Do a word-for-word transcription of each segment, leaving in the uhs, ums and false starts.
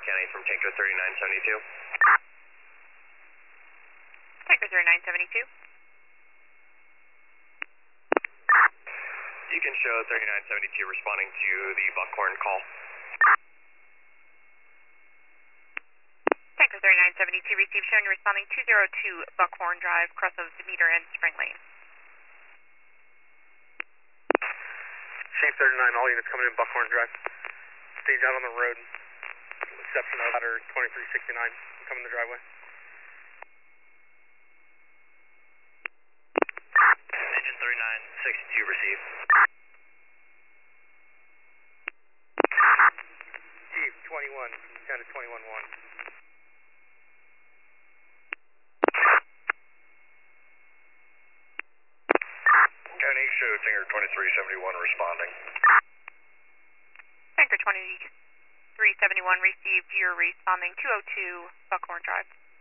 County from Tanker thirty-nine seventy-two. Tanker thirty-nine seventy-two. You can show thirty-nine seventy-two responding to the Buckhorn call. Tanker thirty-nine seventy-two received, showing you responding two oh two Buckhorn Drive, cross of Demeter and Spring Lane. Chief thirty-nine, all units coming in Buckhorn Drive. Stage out on the road, exception of ladder twenty-three sixty-nine, coming the driveway. Engine thirty-nine sixty-two received. Chief twenty-one, down to twenty-one one. County show Tanker twenty-three seventy-one responding. Tanker twenty-three seventy-one received, you're responding two oh two Buckhorn Drive.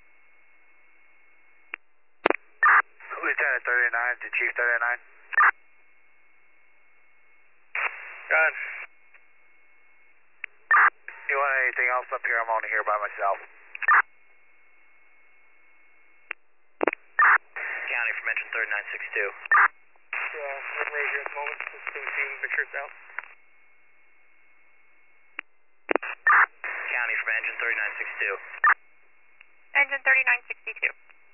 Lieutenant thirty-nine to Chief thirty-nine. Go ahead. You want anything else up here? I'm only here by myself. County from engine thirty-nine sixty-two. Uh, we're right here at the moment, just to see, make sure it's out. County from engine thirty-nine sixty-two. Engine thirty-nine sixty-two.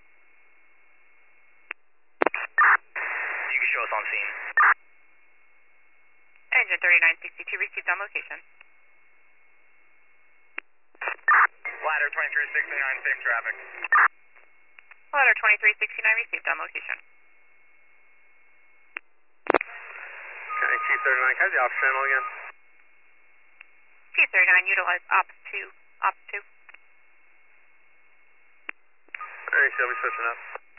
You can show us on scene. Engine thirty-nine sixty-two received on location. Ladder twenty-three sixty-nine, same traffic. Ladder twenty-three sixty-nine received on location. Okay, Chief thirty-nine, can I have the ops channel again? Chief thirty-nine, utilize ops two. Ops two. Alright, so I'll be switching up.